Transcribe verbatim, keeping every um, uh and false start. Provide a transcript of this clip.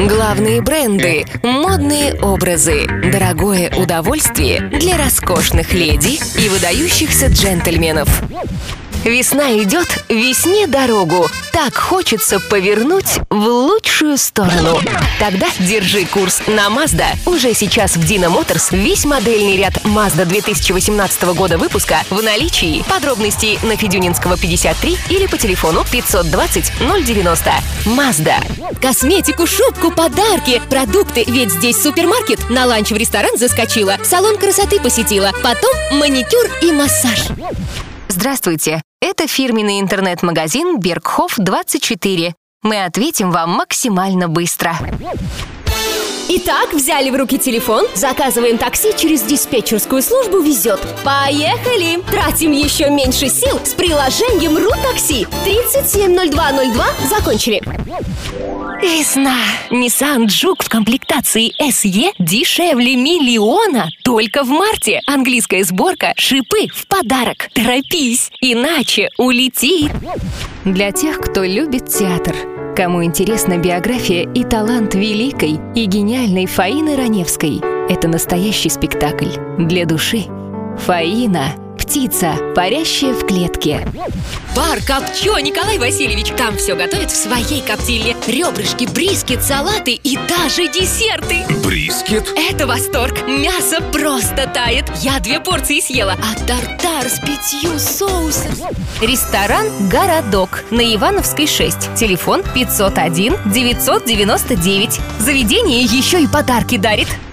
Главные бренды, модные образы, дорогое удовольствие для роскошных леди и выдающихся джентльменов. Весна идет, весне дорогу. Так хочется повернуть в лучшую сторону. Тогда держи курс на Mazda. Уже сейчас в Dino Motors весь модельный ряд Mazda две тысячи восемнадцатого года выпуска в наличии. Подробности на Федюнинского пятьдесят три или по телефону пятьсот двадцать ноль девяносто. Mazda. Косметику, шубку, подарки, продукты. Ведь здесь супермаркет. На ланч в ресторан заскочила, салон красоты посетила, потом маникюр и массаж. Здравствуйте. Это фирменный интернет-магазин Бергхоф двадцать четыре. Мы ответим вам максимально быстро. Итак, взяли в руки телефон, заказываем такси, через диспетчерскую службу везет. Поехали! Тратим еще меньше сил с приложением РУ-такси. тридцать семь ноль два ноль два. Закончили. Весна. Nissan Juke в комплектации эс и дешевле миллиона только в марте. Английская сборка, шипы в подарок. Торопись, иначе улетит. Для тех, кто любит театр, кому интересна биография и талант великой и гениальной Фаины Раневской. Это настоящий спектакль для души. Фаина – птица, парящая в клетке. Бар Копчо, Николай Васильевич. Там все готовят в своей коптильне. Ребрышки, брискет, салаты и даже десерты. Брискет? Это восторг. Мясо просто тает. Я две порции съела, а тартар с пятью соусами. Ресторан «Городок» на Ивановской шесть. Телефон пятьсот один девятьсот девяносто девять. Заведение еще и подарки дарит.